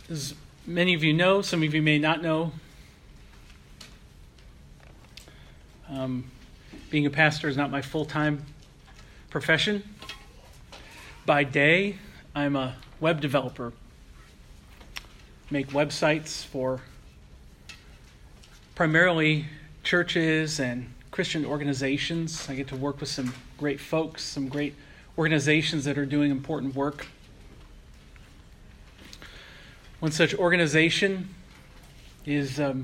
As many of you know, some of you may not know, being a pastor is not my full-time profession. By day, I'm a web developer. Make websites for primarily churches and Christian organizations. I get to work with some great folks, some great organizations that are doing important work. One such organization is a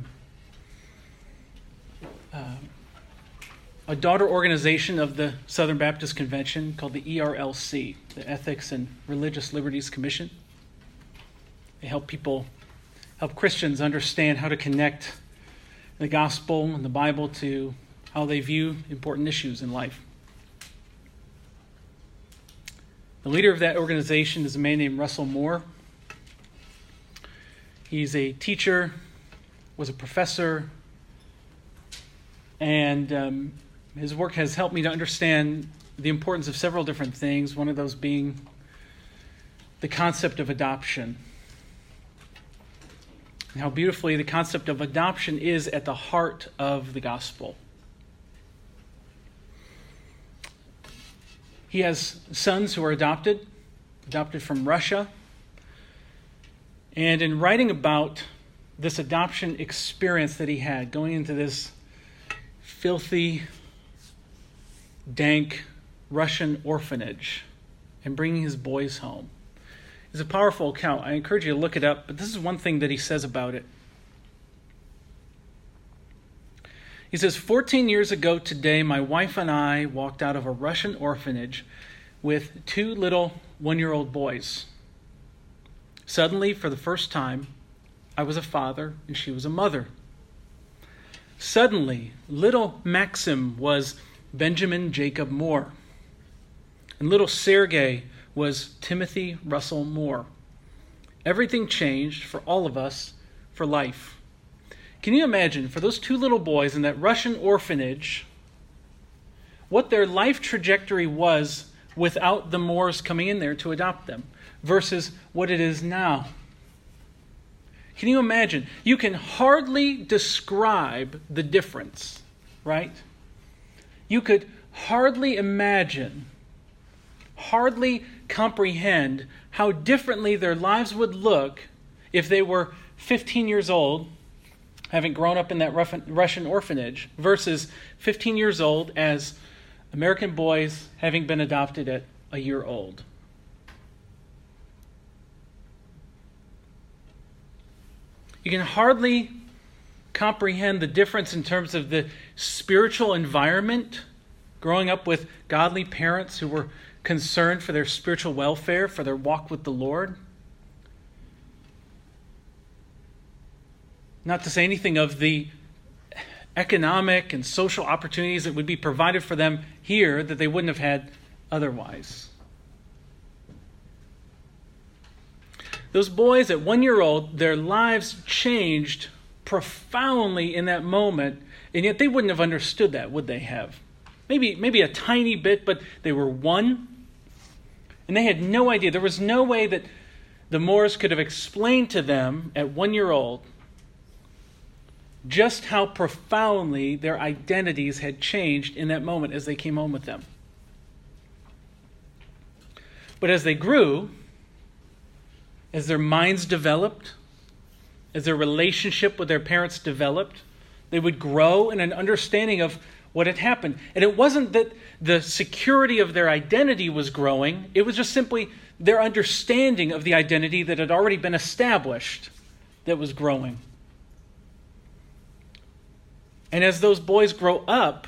daughter organization of the Southern Baptist Convention called the ERLC, the Ethics and Religious Liberties Commission. They help Christians understand how to connect the gospel and the Bible to how they view important issues in life. The leader of that organization is a man named Russell Moore. He's a teacher, was a professor, and his work has helped me to understand the importance of several different things, one of those being the concept of adoption. And how beautifully the concept of adoption is at the heart of the gospel. He has sons who are adopted from Russia. And in writing about this adoption experience that he had, going into this filthy, dank Russian orphanage and bringing his boys home, is a powerful account. I encourage you to look it up, but this is one thing that he says about it. He says, 14 years ago today, my wife and I walked out of a Russian orphanage with 2 little 1-year-old boys. Suddenly, for the first time, I was a father and she was a mother. Suddenly, little Maxim was Benjamin Jacob Moore, and little Sergei was Timothy Russell Moore. Everything changed for all of us for life. Can you imagine, for those 2 little boys in that Russian orphanage, what their life trajectory was without the Moores coming in there to adopt them versus what it is now? Can you imagine? You can hardly describe the difference, right? You could hardly imagine, hardly comprehend how differently their lives would look if they were 15 years old, having grown up in that Russian orphanage, versus 15 years old as American boys having been adopted at a year old. You can hardly comprehend the difference in terms of the spiritual environment, growing up with godly parents who were concerned for their spiritual welfare, for their walk with the Lord. Not to say anything of the economic and social opportunities that would be provided for them here that they wouldn't have had otherwise. Those boys at 1 year old, their lives changed profoundly in that moment, and yet they wouldn't have understood that, would they have? Maybe a tiny bit, but they were 1, and they had no idea. There was no way that the Moores could have explained to them at 1 year old just how profoundly their identities had changed in that moment as they came home with them. But as they grew, as their minds developed, as their relationship with their parents developed, they would grow in an understanding of what had happened. And it wasn't that the security of their identity was growing. It was just simply their understanding of the identity that had already been established that was growing. And as those boys grow up,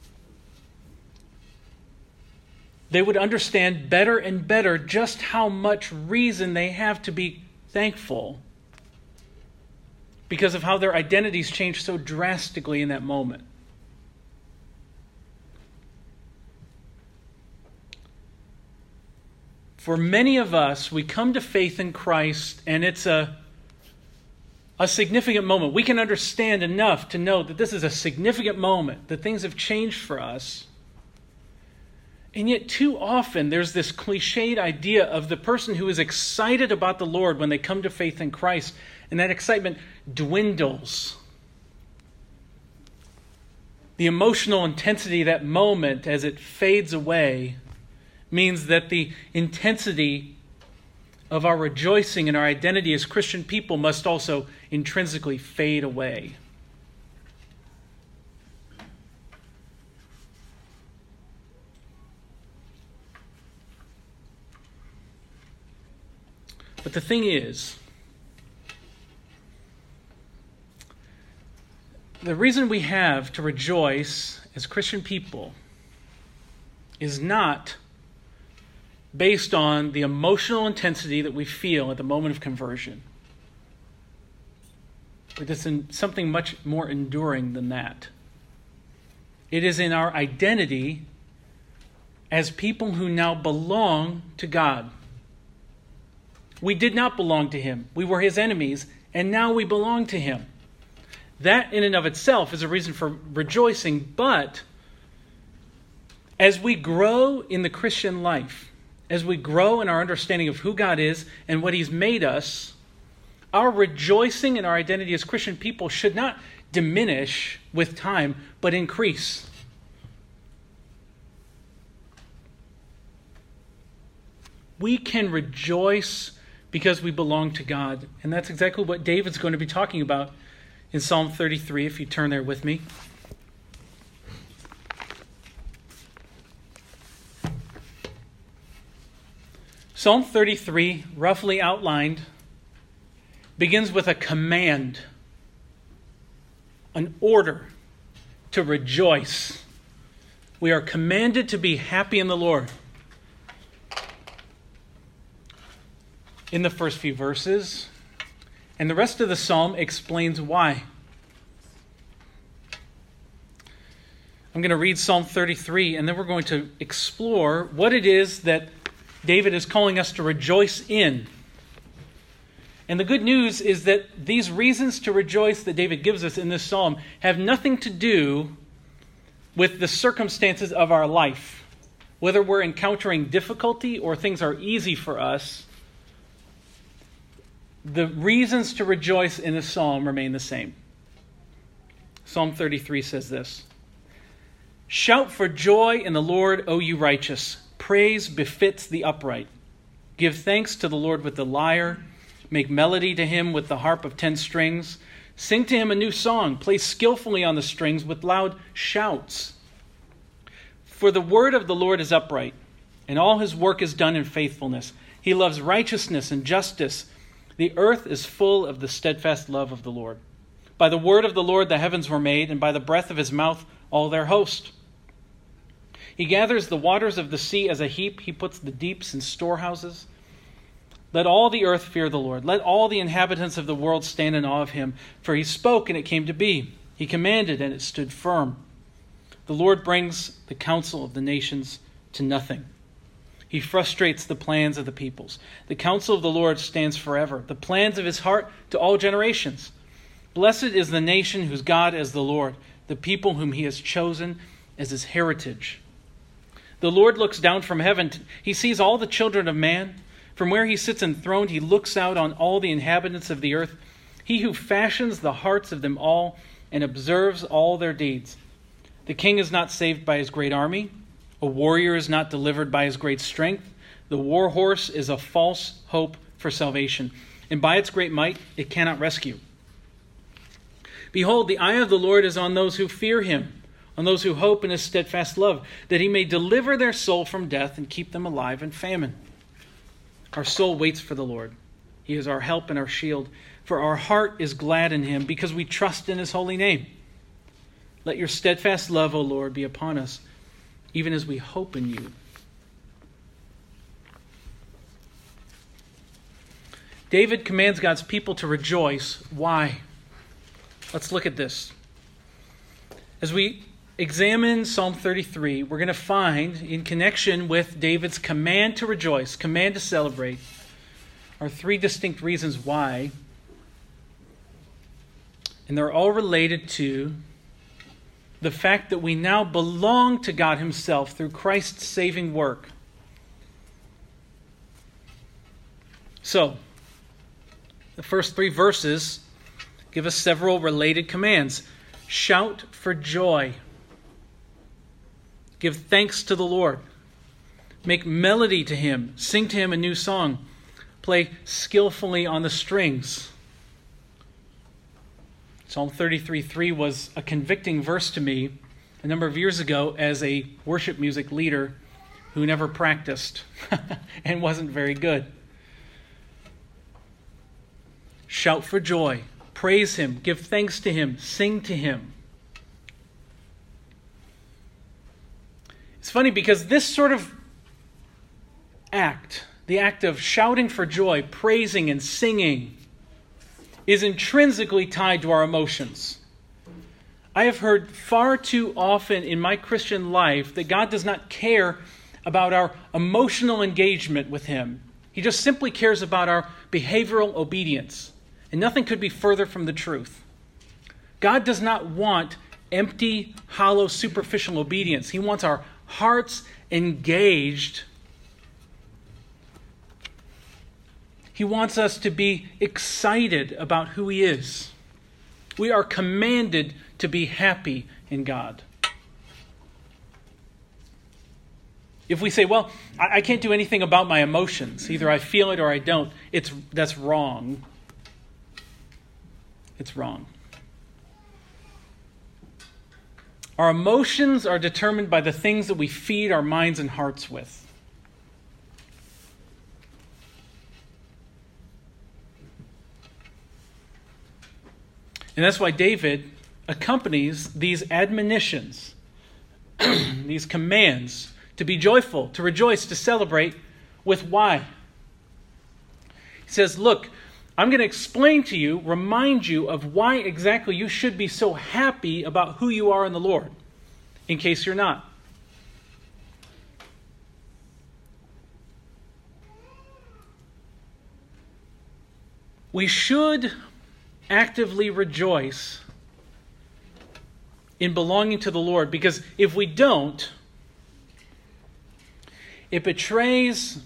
they would understand better and better just how much reason they have to be thankful because of how their identities changed so drastically in that moment. For many of us, we come to faith in Christ, and it's a significant moment. We can understand enough to know that this is a significant moment, that things have changed for us. And yet too often there's this cliched idea of the person who is excited about the Lord when they come to faith in Christ, and that excitement dwindles. The emotional intensity of that moment as it fades away means that the intensity of our rejoicing and our identity as Christian people must also intrinsically fade away. But the thing is, the reason we have to rejoice as Christian people is not based on the emotional intensity that we feel at the moment of conversion. It is in something much more enduring than that. It is in our identity as people who now belong to God. We did not belong to Him. We were His enemies, and now we belong to Him. That in and of itself is a reason for rejoicing, but as we grow in the Christian life, as we grow in our understanding of who God is and what He's made us, our rejoicing in our identity as Christian people should not diminish with time, but increase. We can rejoice because we belong to God. And that's exactly what David's going to be talking about in Psalm 33, if you turn there with me. Psalm 33, roughly outlined, begins with a command, an order to rejoice. We are commanded to be happy in the Lord. In the first few verses, and the rest of the psalm explains why. I'm going to read Psalm 33, and then we're going to explore what it is that David is calling us to rejoice in. And the good news is that these reasons to rejoice that David gives us in this psalm have nothing to do with the circumstances of our life. Whether we're encountering difficulty or things are easy for us, the reasons to rejoice in the psalm remain the same. Psalm 33 says this: "Shout for joy in the Lord, O you righteous. Praise befits the upright. Give thanks to the Lord with the lyre. Make melody to Him with the harp of 10 strings. Sing to Him a new song. Play skillfully on the strings with loud shouts. For the word of the Lord is upright, and all His work is done in faithfulness. He loves righteousness and justice. The earth is full of the steadfast love of the Lord. By the word of the Lord the heavens were made, and by the breath of His mouth all their host. He gathers the waters of the sea as a heap. He puts the deeps in storehouses. Let all the earth fear the Lord. Let all the inhabitants of the world stand in awe of Him. For He spoke, and it came to be. He commanded, and it stood firm. The Lord brings the counsel of the nations to nothing. He frustrates the plans of the peoples. The counsel of the Lord stands forever, the plans of His heart to all generations. Blessed is the nation whose God is the Lord, the people whom He has chosen as His heritage. The Lord looks down from heaven. He sees all the children of man. From where He sits enthroned, He looks out on all the inhabitants of the earth. He who fashions the hearts of them all and observes all their deeds. The king is not saved by his great army. A warrior is not delivered by his great strength. The war horse is a false hope for salvation, and by its great might it cannot rescue. Behold, the eye of the Lord is on those who fear Him, on those who hope in His steadfast love, that He may deliver their soul from death and keep them alive in famine. Our soul waits for the Lord. He is our help and our shield, for our heart is glad in Him because we trust in His holy name. Let your steadfast love, O Lord, be upon us, even as we hope in You. David commands God's people to rejoice. Why? Let's look at this. As we examine Psalm 33, we're going to find, in connection with David's command to rejoice, command to celebrate, are 3 distinct reasons why. And they're all related to the fact that we now belong to God himself through Christ's saving work. So, the first 3 verses give us several related commands. Shout for joy. Give thanks to the Lord. Make melody to him. Sing to him a new song. Play skillfully on the strings. Psalm 33:3 was a convicting verse to me a number of years ago as a worship music leader who never practiced and wasn't very good. Shout for joy. Praise him. Give thanks to him. Sing to him. It's funny because this sort of act, the act of shouting for joy, praising and singing, is intrinsically tied to our emotions. I have heard far too often in my Christian life that God does not care about our emotional engagement with him. He just simply cares about our behavioral obedience. And nothing could be further from the truth. God does not want empty, hollow, superficial obedience. He wants our hearts engaged. He wants us to be excited about who he is. We are commanded to be happy in God. If we say, well, I can't do anything about my emotions, either I feel it or I don't, that's wrong. It's wrong. Our emotions are determined by the things that we feed our minds and hearts with. And that's why David accompanies these admonitions, these commands, to be joyful, to rejoice, to celebrate, with why? He says, look, I'm going to explain to you, remind you of why exactly you should be so happy about who you are in the Lord, in case you're not. We should actively rejoice in belonging to the Lord, because if we don't, it betrays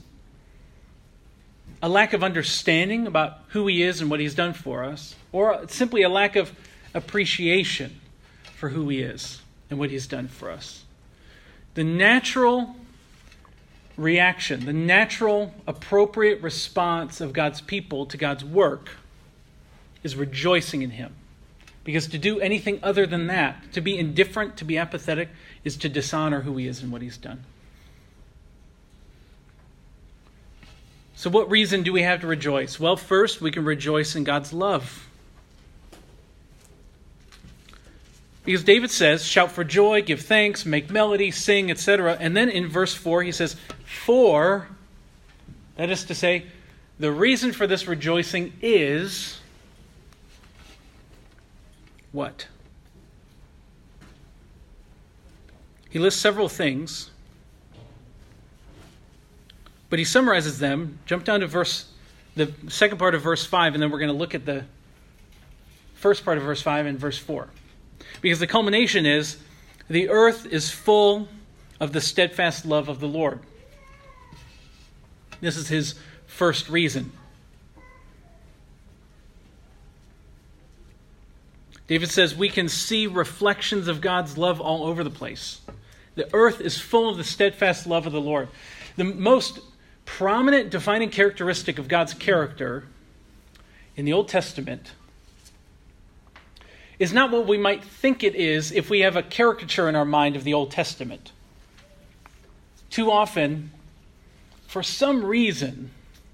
a lack of understanding about who he is and what he's done for us, or simply a lack of appreciation for who he is and what he's done for us. The natural reaction, the natural appropriate response of God's people to God's work is rejoicing in him. Because to do anything other than that, to be indifferent, to be apathetic, is to dishonor who he is and what he's done. So what reason do we have to rejoice? Well, first, we can rejoice in God's love. Because David says, shout for joy, give thanks, make melody, sing, etc. And then in verse 4, he says, for, that is to say, the reason for this rejoicing is what? He lists several things, but he summarizes them. Jump down to the second part of verse 5, and then we're going to look at the first part of verse 5 and verse 4. Because the culmination is, the earth is full of the steadfast love of the Lord. This is his first reason. David says we can see reflections of God's love all over the place. The earth is full of the steadfast love of the Lord. The most prominent defining characteristic of God's character in the Old Testament is not what we might think it is if we have a caricature in our mind of the Old Testament. Too often, for some reason,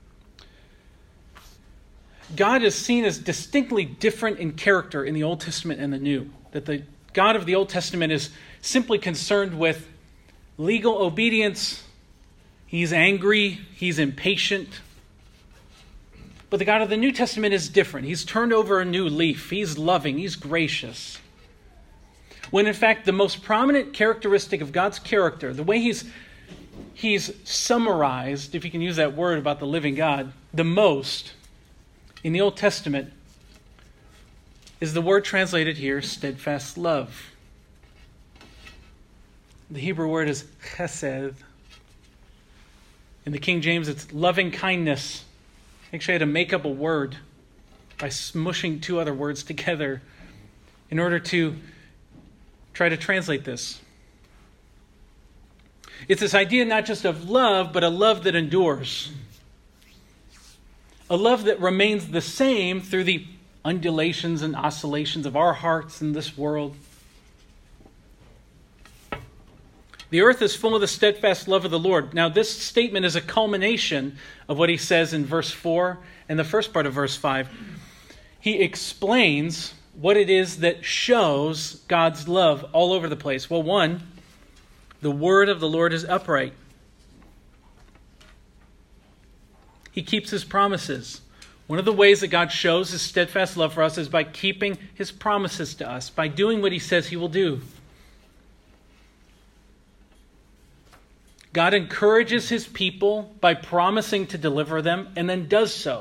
God is seen as distinctly different in character in the Old Testament and the New. That the God of the Old Testament is simply concerned with legal obedience. He's angry. He's impatient. But the God of the New Testament is different. He's turned over a new leaf. He's loving. He's gracious. When in fact, the most prominent characteristic of God's character, the way he's summarized, if you can use that word about the living God, the most in the Old Testament is the word translated here, steadfast love. The Hebrew word is chesed. In the King James, it's loving kindness. Actually, I had to make up a word by smushing two other words together in order to try to translate this. It's this idea not just of love, but a love that endures. A love that remains the same through the undulations and oscillations of our hearts in this world. The earth is full of the steadfast love of the Lord. Now, this statement is a culmination of what he says in verse 4 and the first part of verse 5. He explains what it is that shows God's love all over the place. Well, one, the word of the Lord is upright. He keeps his promises. One of the ways that God shows his steadfast love for us is by keeping his promises to us, by doing what he says he will do. God encourages his people by promising to deliver them and then does so.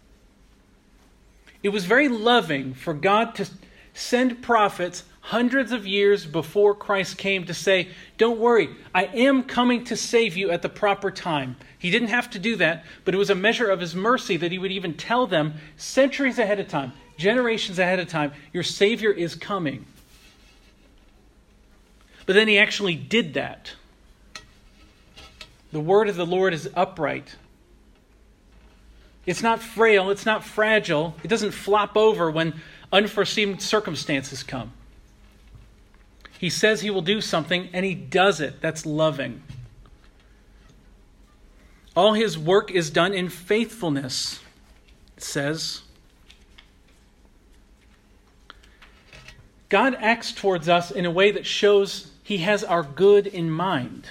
It was very loving for God to send prophets hundreds of years before Christ came to say, don't worry, I am coming to save you at the proper time. He didn't have to do that, but it was a measure of his mercy that he would even tell them centuries ahead of time, generations ahead of time, your Savior is coming. But then he actually did that. The word of the Lord is upright. It's not frail, it's not fragile. It doesn't flop over when unforeseen circumstances come. He says he will do something, and he does it. That's loving. All his work is done in faithfulness, it says. God acts towards us in a way that shows he has our good in mind.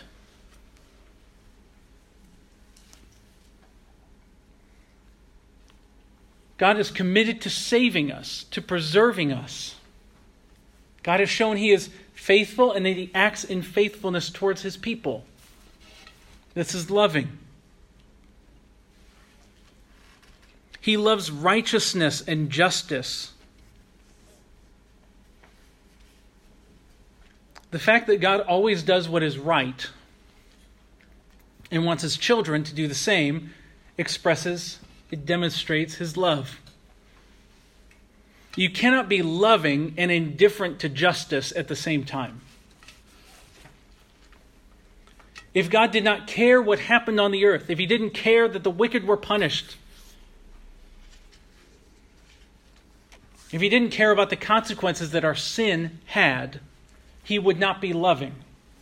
God is committed to saving us, to preserving us. God has shown he is faithful and that he acts in faithfulness towards his people. This is loving. He loves righteousness and justice. The fact that God always does what is right and wants his children to do the same it demonstrates his love. You cannot be loving and indifferent to justice at the same time. If God did not care what happened on the earth, if he didn't care that the wicked were punished, if he didn't care about the consequences that our sin had, he would not be loving.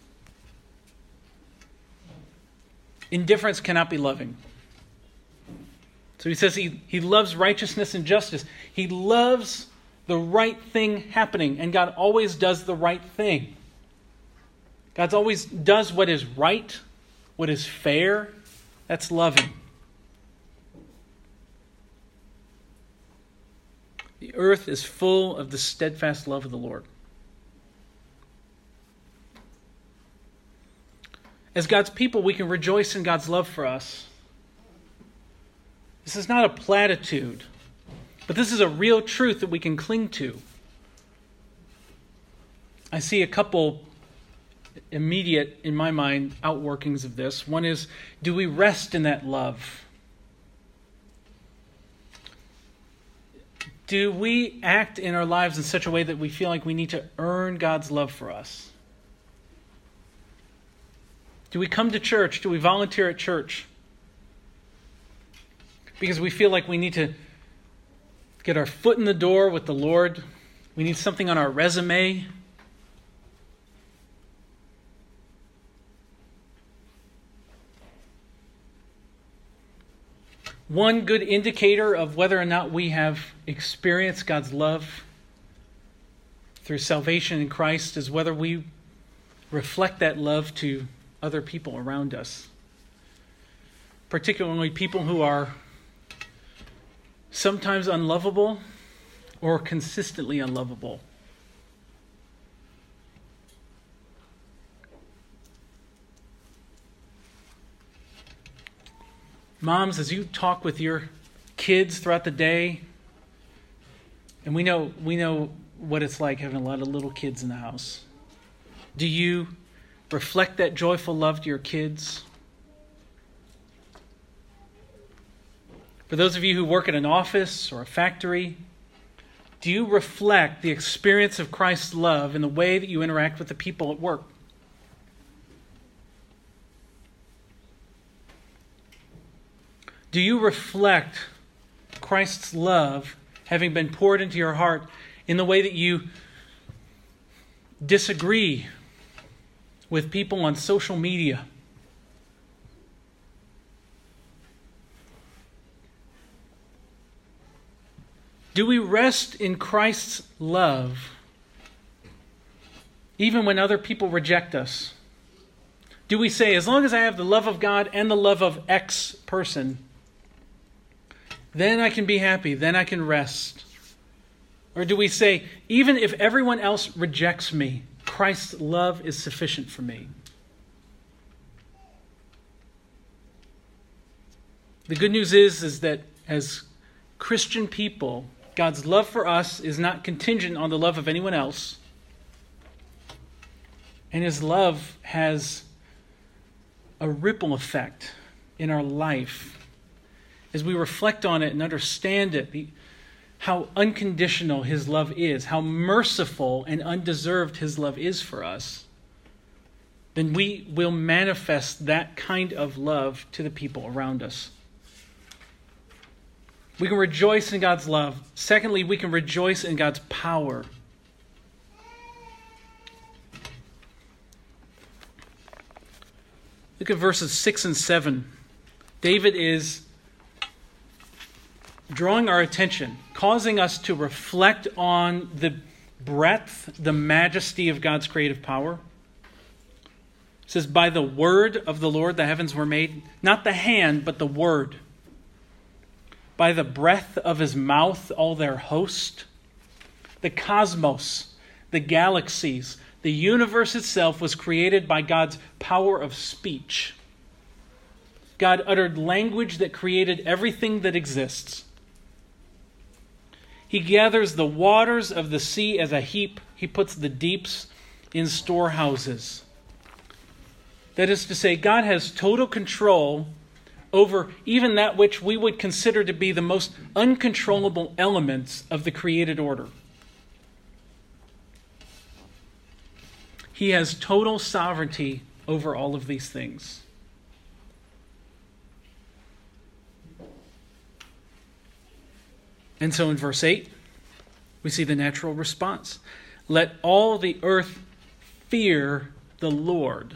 Indifference cannot be loving. So he says he loves righteousness and justice. He loves the right thing happening, and God always does the right thing. God always does what is right, what is fair. That's loving. The earth is full of the steadfast love of the Lord. As God's people, we can rejoice in God's love for us. This is not a platitude, but this is a real truth that we can cling to. I see a couple immediate, in my mind, outworkings of this. One is, do we rest in that love? Do we act in our lives in such a way that we feel like we need to earn God's love for us? Do we come to church? Do we volunteer at church? Because we feel like we need to get our foot in the door with the Lord. We need something on our resume. One good indicator of whether or not we have experienced God's love through salvation in Christ is whether we reflect that love to other people around us. Particularly people who are sometimes unlovable or consistently unlovable. Moms, as you talk with your kids throughout the day, and we know what it's like having a lot of little kids in the house. Do you reflect that joyful love to your kids? For those of you who work at an office or a factory, do you reflect the experience of Christ's love in the way that you interact with the people at work? Do you reflect Christ's love having been poured into your heart in the way that you disagree with people on social media? Do we rest in Christ's love even when other people reject us? Do we say, as long as I have the love of God and the love of X person, then I can be happy, then I can rest? Or do we say, even if everyone else rejects me, Christ's love is sufficient for me? The good news is that as Christian people, God's love for us is not contingent on the love of anyone else. And His love has a ripple effect in our life as we reflect on it and understand it, how unconditional His love is, how merciful and undeserved His love is for us. Then we will manifest that kind of love to the people around us. We can rejoice in God's love. Secondly, we can rejoice in God's power. Look at verses 6 and 7. David is drawing our attention, causing us to reflect on the breadth, the majesty of God's creative power. It says, by the word of the Lord the heavens were made, not the hand, but the word. By the breath of His mouth, all their host. The cosmos, the galaxies, the universe itself was created by God's power of speech. God uttered language that created everything that exists. He gathers the waters of the sea as a heap. He puts the deeps in storehouses. That is to say, God has total control over even that which we would consider to be the most uncontrollable elements of the created order. He has total sovereignty over all of these things. And so in verse 8, we see the natural response. Let all the earth fear the Lord.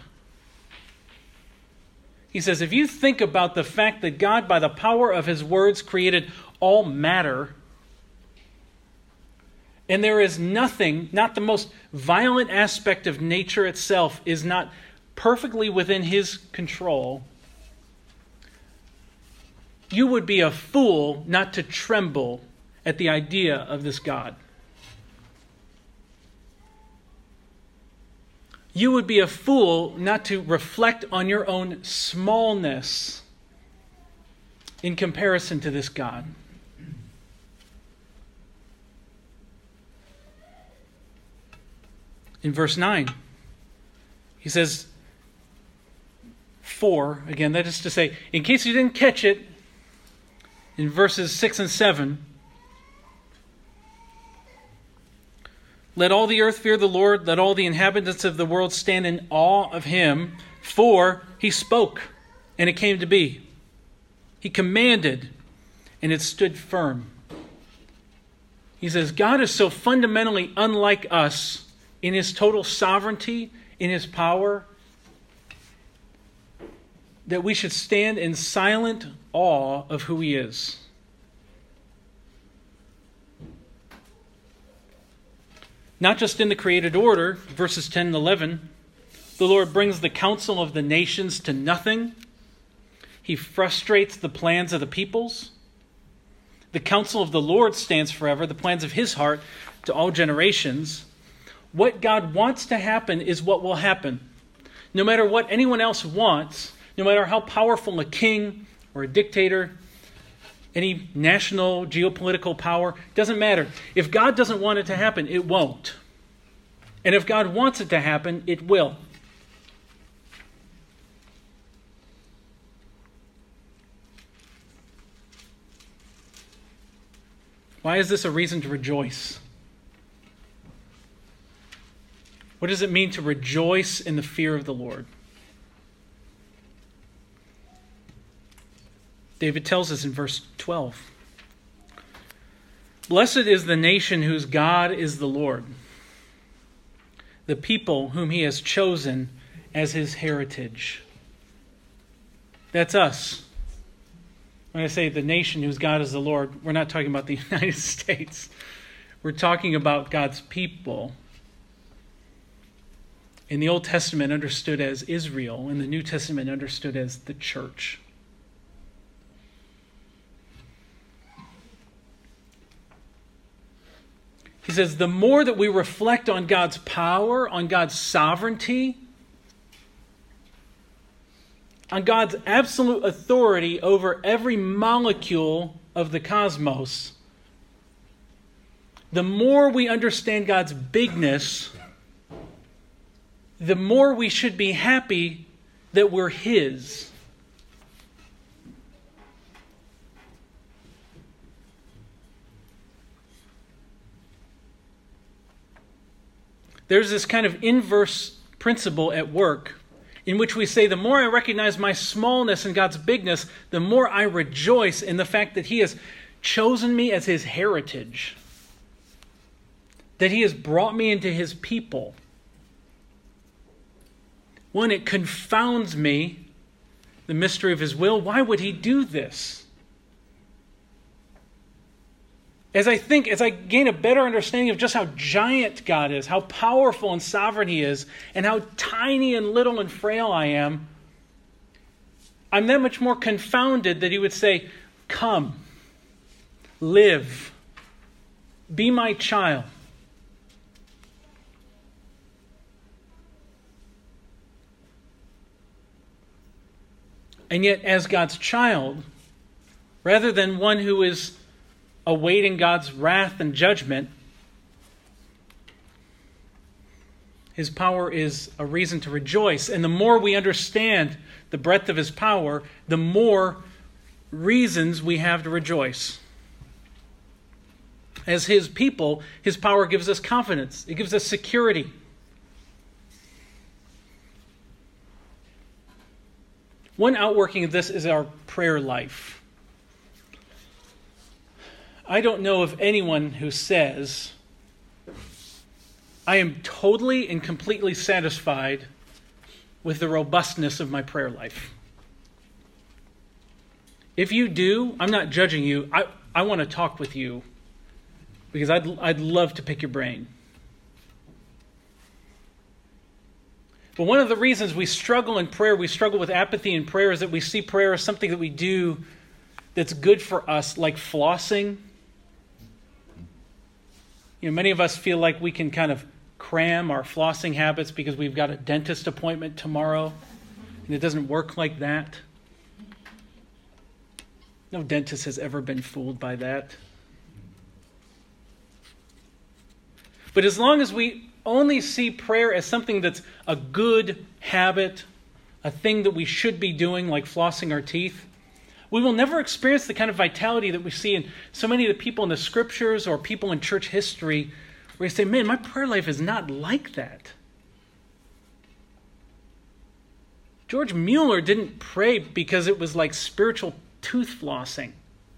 He says, if you think about the fact that God, by the power of His words, created all matter, and there is nothing, not the most violent aspect of nature itself, is not perfectly within His control, you would be a fool not to tremble at the idea of this God. You would be a fool not to reflect on your own smallness in comparison to this God. In verse 9, he says, for, again, that is to say, in case you didn't catch it, in verses 6 and 7, let all the earth fear the Lord. Let all the inhabitants of the world stand in awe of Him. For He spoke, and it came to be. He commanded, and it stood firm. He says, God is so fundamentally unlike us in His total sovereignty, in His power, that we should stand in silent awe of who He is. Not just in the created order, verses 10 and 11, the Lord brings the counsel of the nations to nothing. He frustrates the plans of the peoples. The counsel of the Lord stands forever, the plans of His heart to all generations. What God wants to happen is what will happen. No matter what anyone else wants, no matter how powerful a king or a dictator, any national geopolitical power, doesn't matter. If God doesn't want it to happen, it won't. And if God wants it to happen, it will. Why is this a reason to rejoice? What does it mean to rejoice in the fear of the Lord? David tells us in verse 12, "Blessed is the nation whose God is the Lord, the people whom he has chosen as his heritage." That's us. When I say the nation whose God is the Lord, we're not talking about the United States. We're talking about God's people. In the Old Testament, understood as Israel. In the New Testament, understood as the church. He says, the more that we reflect on God's power, on God's sovereignty, on God's absolute authority over every molecule of the cosmos, the more we understand God's bigness, the more we should be happy that we're His. There's this kind of inverse principle at work in which we say the more I recognize my smallness and God's bigness, the more I rejoice in the fact that He has chosen me as His heritage, that He has brought me into His people. One, it confounds me, the mystery of His will. Why would He do this? As I gain a better understanding of just how giant God is, how powerful and sovereign He is, and how tiny and little and frail I am, I'm that much more confounded that He would say, "Come, live, be my child." And yet, as God's child, rather than one who is awaiting God's wrath and judgment, His power is a reason to rejoice. And the more we understand the breadth of His power, the more reasons we have to rejoice. As His people, His power gives us confidence. It gives us security. One outworking of this is our prayer life. I don't know of anyone who says, I am totally and completely satisfied with the robustness of my prayer life. If you do, I'm not judging you. I want to talk with you because I'd love to pick your brain. But one of the reasons we struggle in prayer, we struggle with apathy in prayer, is that we see prayer as something that we do that's good for us, like flossing. You know, many of us feel like we can kind of cram our flossing habits because we've got a dentist appointment tomorrow, and it doesn't work like that. No dentist has ever been fooled by that. But as long as we only see prayer as something that's a good habit, a thing that we should be doing, like flossing our teeth, we will never experience the kind of vitality that we see in so many of the people in the scriptures or people in church history, where you say, man, my prayer life is not like that. George Mueller didn't pray because it was like spiritual tooth flossing.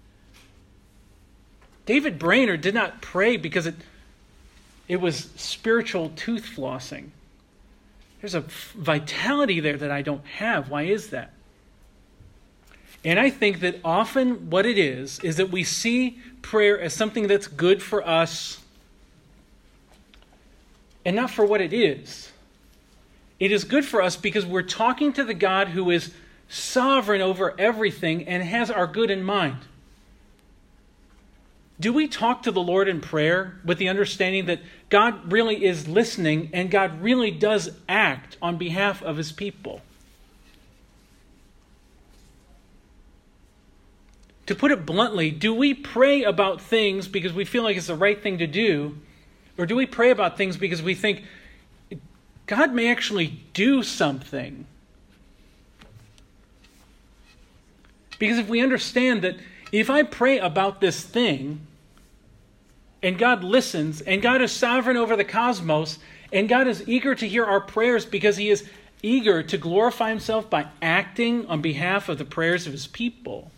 David Brainerd did not pray because it was spiritual tooth flossing. There's a vitality there that I don't have. Why is that? And I think that often what it is that we see prayer as something that's good for us and not for what it is. It is good for us because we're talking to the God who is sovereign over everything and has our good in mind. Do we talk to the Lord in prayer with the understanding that God really is listening and God really does act on behalf of His people? To put it bluntly, do we pray about things because we feel like it's the right thing to do? Or do we pray about things because we think God may actually do something? Because if we understand that if I pray about this thing, and God listens, and God is sovereign over the cosmos, and God is eager to hear our prayers because he is eager to glorify himself by acting on behalf of the prayers of his people.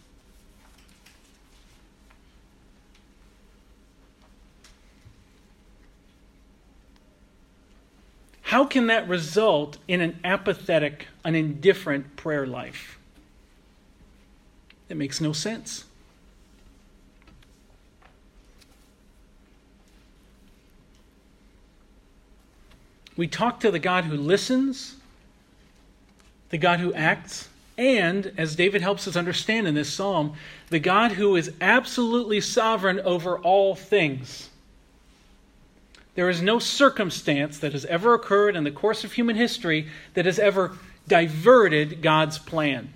How can that result in an apathetic, an indifferent prayer life? It makes no sense. We talk to the God who listens, the God who acts, and, as David helps us understand in this psalm, the God who is absolutely sovereign over all things. There is no circumstance that has ever occurred in the course of human history that has ever diverted God's plan.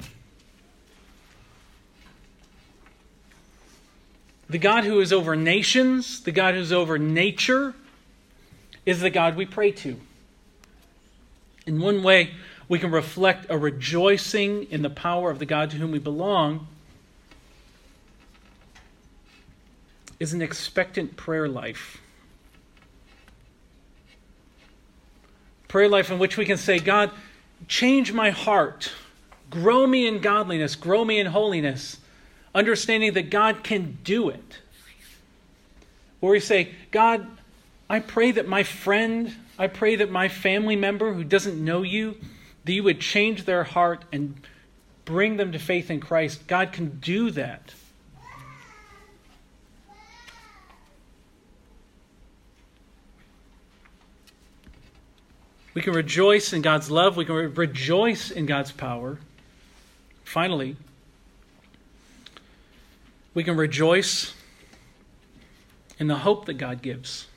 The God who is over nations, the God who is over nature, is the God we pray to. In one way, we can reflect a rejoicing in the power of the God to whom we belong is an expectant prayer life. Prayer life in which we can say, God, change my heart. Grow me in godliness. Grow me in holiness. Understanding that God can do it. Or we say, God, I pray that my friend, I pray that my family member who doesn't know you, that you would change their heart and bring them to faith in Christ. God can do that. We can rejoice in God's love. We can rejoice in God's power. Finally, we can rejoice in the hope that God gives.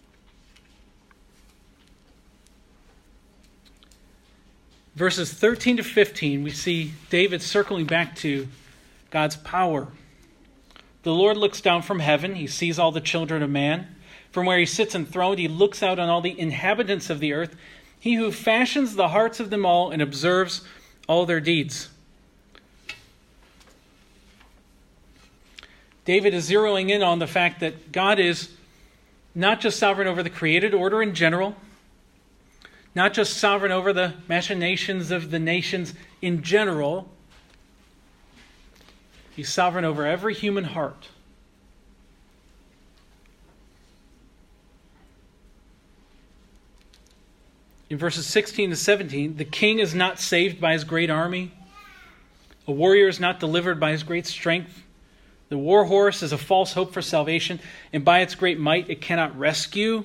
Verses 13 to 15, we see David circling back to God's power. The Lord looks down from heaven. He sees all the children of man. From where he sits enthroned, he looks out on all the inhabitants of the earth. He who fashions the hearts of them all and observes all their deeds. David is zeroing in on the fact that God is not just sovereign over the created order in general, not just sovereign over the machinations of the nations in general. He's sovereign over every human heart. In verses 16 to 17, the king is not saved by his great army. A warrior is not delivered by his great strength. The war horse is a false hope for salvation, and by its great might it cannot rescue.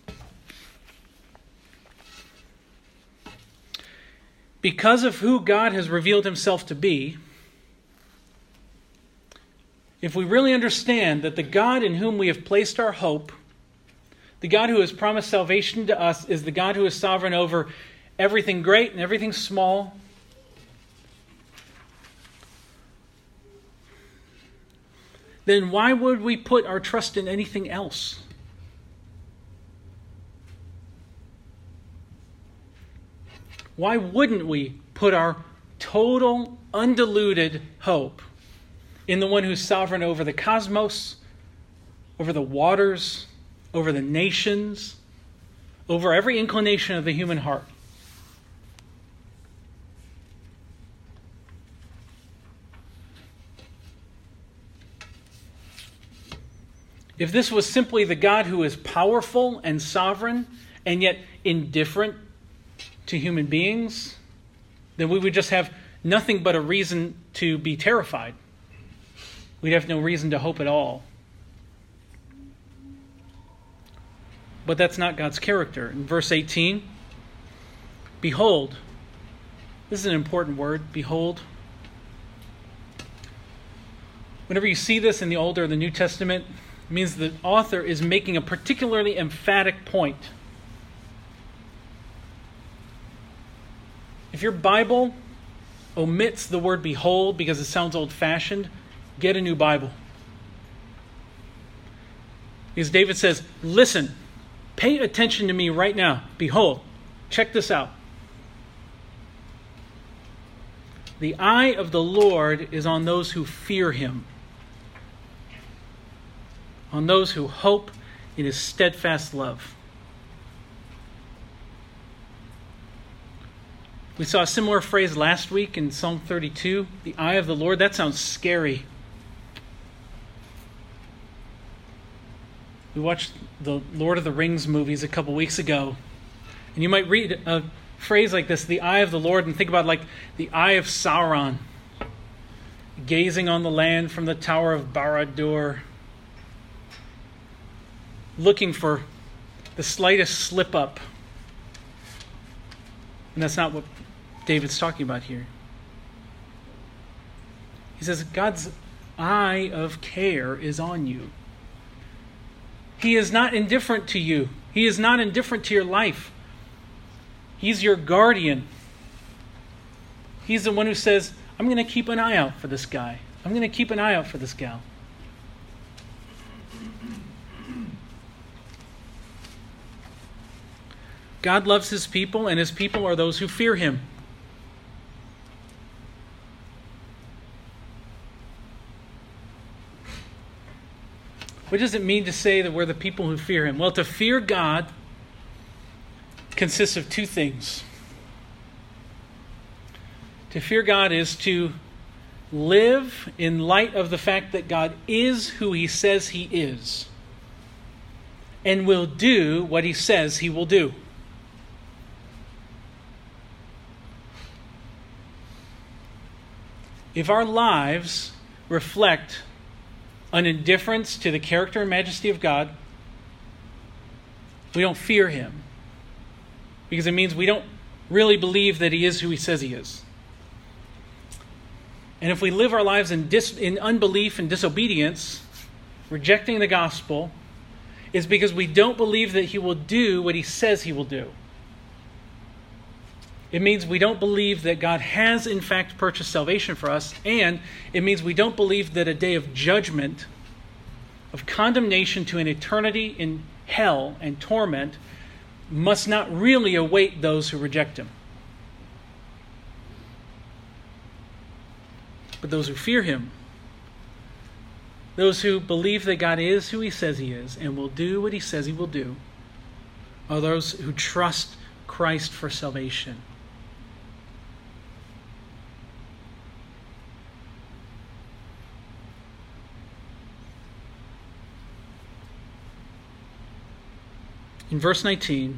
Because of who God has revealed himself to be, if we really understand that the God in whom we have placed our hope, the God who has promised salvation to us, is the God who is sovereign over everything great and everything small, then why would we put our trust in anything else? Why wouldn't we put our total, undiluted hope in the one who's sovereign over the cosmos, over the waters, over the nations, over every inclination of the human heart? If this was simply the God who is powerful and sovereign and yet indifferent to human beings, then we would just have nothing but a reason to be terrified. We'd have no reason to hope at all. But that's not God's character. In verse 18, behold, this is an important word, behold. Whenever you see this in the Old or the New Testament, it means the author is making a particularly emphatic point. If your Bible omits the word behold because it sounds old-fashioned, get a new Bible. Because David says, listen, pay attention to me right now. Behold, check this out. The eye of the Lord is on those who fear him, on those who hope in his steadfast love. We saw a similar phrase last week in Psalm 32, the eye of the Lord. That sounds scary. We watched the Lord of the Rings movies a couple weeks ago, and you might read a phrase like this, the eye of the Lord, and think about like the eye of Sauron, gazing on the land from the Tower of Barad-dûr, looking for the slightest slip-up. And that's not what David's talking about here. He says, God's eye of care is on you. He is not indifferent to you. He is not indifferent to your life. He's your guardian. He's the one who says, I'm going to keep an eye out for this guy. I'm going to keep an eye out for this gal. God loves his people, and his people are those who fear him. What does it mean to say that we're the people who fear him? Well, to fear God consists of two things. To fear God is to live in light of the fact that God is who he says he is and will do what he says he will do. If our lives reflect an indifference to the character and majesty of God, we don't fear him, because it means we don't really believe that he is who he says he is. And if we live our lives in unbelief and disobedience, rejecting the gospel, is because we don't believe that he will do what he says he will do. It means we don't believe that God has in fact purchased salvation for us, and it means we don't believe that a day of judgment, of condemnation to an eternity in hell and torment, must not really await those who reject him. But those who fear him, those who believe that God is who he says he is and will do what he says he will do, are those who trust Christ for salvation. In verse 19,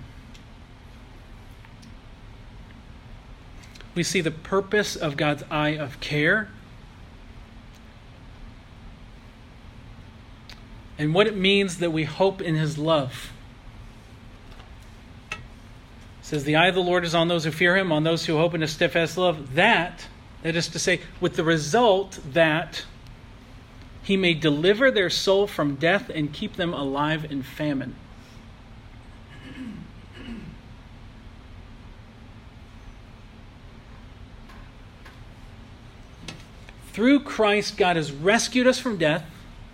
we see the purpose of God's eye of care and what it means that we hope in his love. It says, the eye of the Lord is on those who fear him, on those who hope in his steadfast love, that is to say, with the result that he may deliver their soul from death and keep them alive in famine. Through Christ, God has rescued us from death.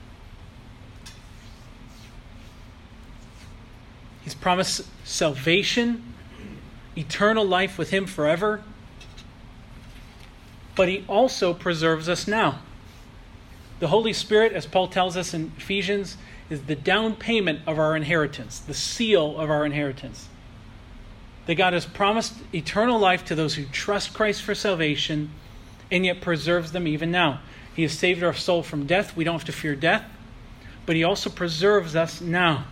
He's promised salvation, eternal life with him forever. But he also preserves us now. The Holy Spirit, as Paul tells us in Ephesians, is the down payment of our inheritance, the seal of our inheritance. That God has promised eternal life to those who trust Christ for salvation, and yet preserves them even now. He has saved our soul from death. We don't have to fear death. But he also preserves us now.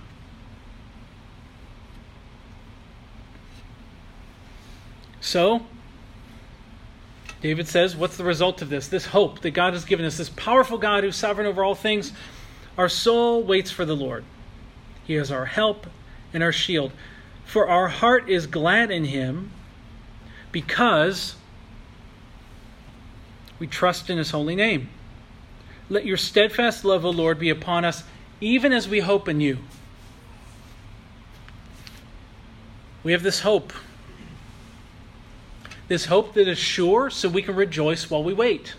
So, David says, what's the result of this? This hope that God has given us, this powerful God who's sovereign over all things. Our soul waits for the Lord. He is our help and our shield. For our heart is glad in him because we trust in his holy name. Let your steadfast love, O Lord, be upon us, even as we hope in you. We have this hope. This hope that is sure, so we can rejoice while we wait.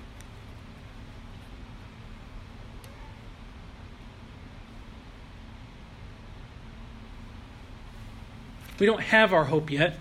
We don't have our hope yet.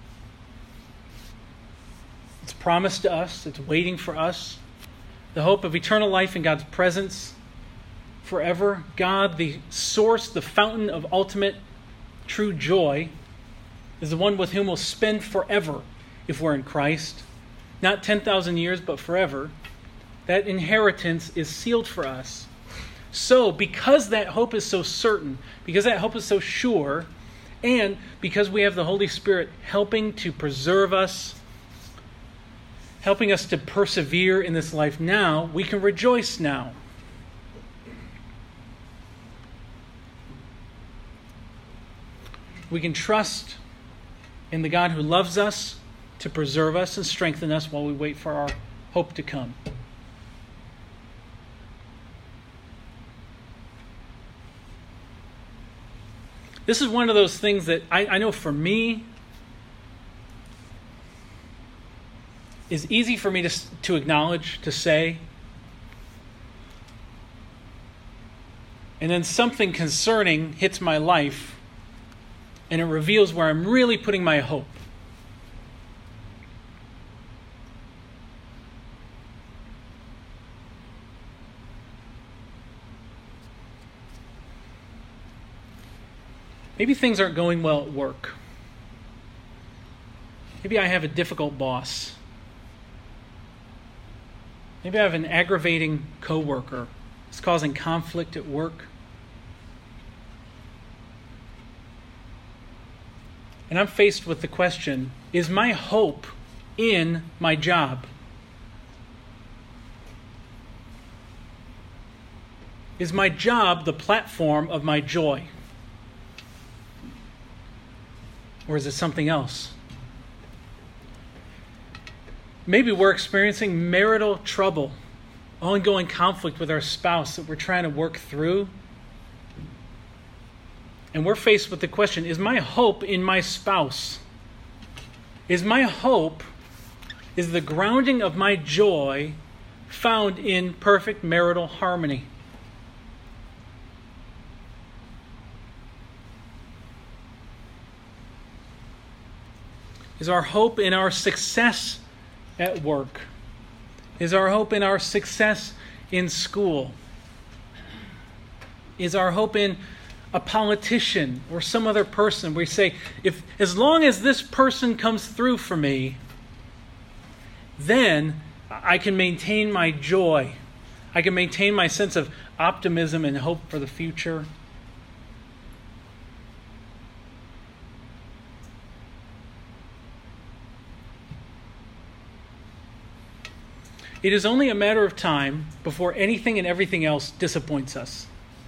It's promised to us. It's waiting for us. The hope of eternal life in God's presence forever. God, the source, the fountain of ultimate true joy, is the one with whom we'll spend forever if we're in Christ. Not 10,000 years, but forever. That inheritance is sealed for us. So, because that hope is so certain, because that hope is so sure, and because we have the Holy Spirit helping to preserve us, helping us to persevere in this life now, we can rejoice now. We can trust in the God who loves us to preserve us and strengthen us while we wait for our hope to come. This is one of those things that I know for me is easy for me to acknowledge, to say. And then something concerning hits my life, and it reveals where I'm really putting my hope. Maybe things aren't going well at work. Maybe I have a difficult boss. Maybe I have an aggravating coworker. It's causing conflict at work. And I'm faced with the question, is my hope in my job? Is my job the platform of my joy? Or is it something else? Maybe we're experiencing marital trouble, ongoing conflict with our spouse that we're trying to work through. And we're faced with the question, is my hope in my spouse? Is my hope, is the grounding of my joy found in perfect marital harmony? Is our hope in our success at work? Is our hope in our success in school? Is our hope in a politician or some other person? We say, as long as this person comes through for me, then I can maintain my joy. I can maintain my sense of optimism and hope for the future. It is only a matter of time before anything and everything else disappoints us.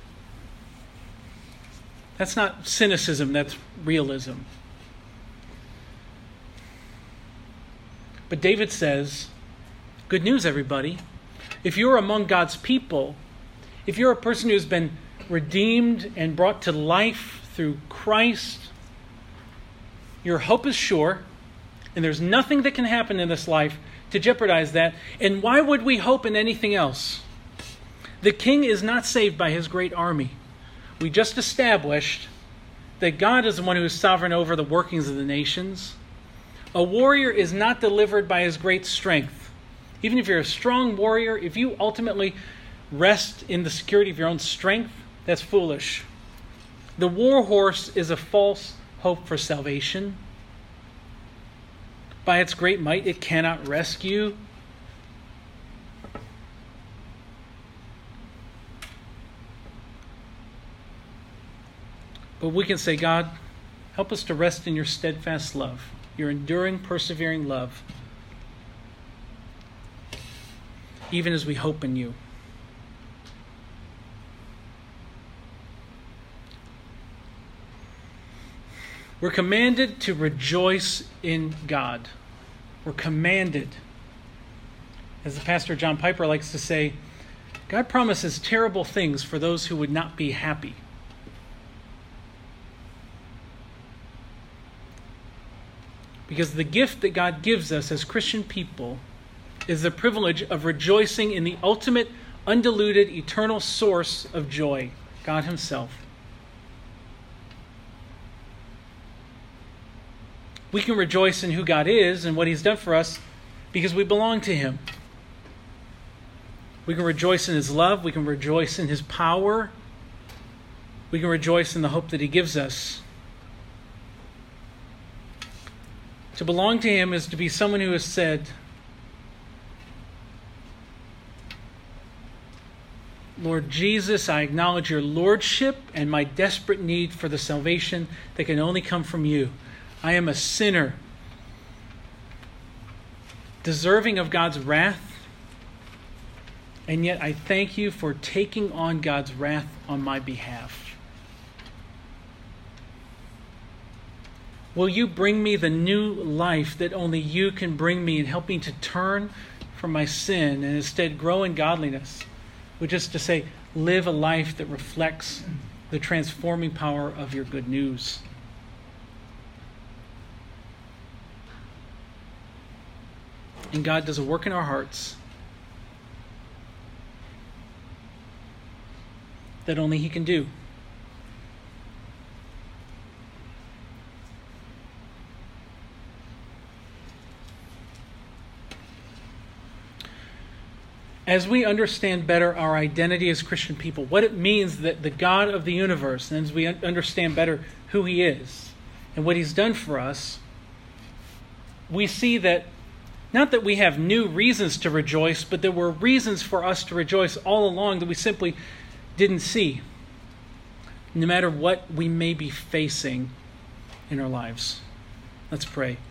That's not cynicism, that's realism. But David says, good news, everybody. If you're among God's people, if you're a person who's been redeemed and brought to life through Christ, your hope is sure, and there's nothing that can happen in this life to jeopardize that. And why would we hope in anything else? The king is not saved by his great army. We just established that God is the one who is sovereign over the workings of the nations. A warrior is not delivered by his great strength. Even if you're a strong warrior, if you ultimately rest in the security of your own strength, that's foolish. The war horse is a false hope for salvation. By its great might, it cannot rescue. But we can say, God, help us to rest in your steadfast love, your enduring, persevering love, even as we hope in you. We're commanded to rejoice in God. We're commanded. As the pastor John Piper likes to say, God promises terrible things for those who would not be happy. Because the gift that God gives us as Christian people is the privilege of rejoicing in the ultimate, undiluted, eternal source of joy, God Himself. We can rejoice in who God is and what He's done for us because we belong to Him. We can rejoice in his love. We can rejoice in his power. We can rejoice in the hope that he gives us. To belong to him is to be someone who has said, Lord Jesus, I acknowledge your lordship and my desperate need for the salvation that can only come from you. I am a sinner, deserving of God's wrath, and yet I thank you for taking on God's wrath on my behalf. Will you bring me the new life that only you can bring me and help me to turn from my sin and instead grow in godliness? Which is to say, live a life that reflects the transforming power of your good news. And God does a work in our hearts that only he can do. As we understand better our identity as Christian people, what it means that the God of the universe, and as we understand better who he is and what he's done for us, we see that not that we have new reasons to rejoice, but there were reasons for us to rejoice all along that we simply didn't see, no matter what we may be facing in our lives. Let's pray.